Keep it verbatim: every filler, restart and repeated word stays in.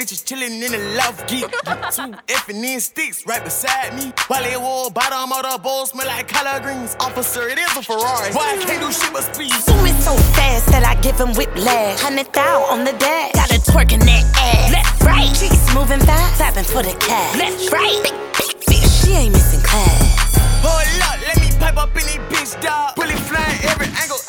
bitches chillin' in the loft, geek. Two effing in sticks right beside me. While they wore bottom of the bowl, smell like collard greens. Officer, it is a Ferrari. Why I can't do shit but speed? Zooming so fast that I give him whiplash. Hundred thou on the dash. Got her twerking that ass. Left, right. Cheeks moving fast. Clapping for the cash. Left, right. Big, big bitch. She ain't missing class. Hold up, let me pipe up in this bitch, dog. Bullet flying every angle.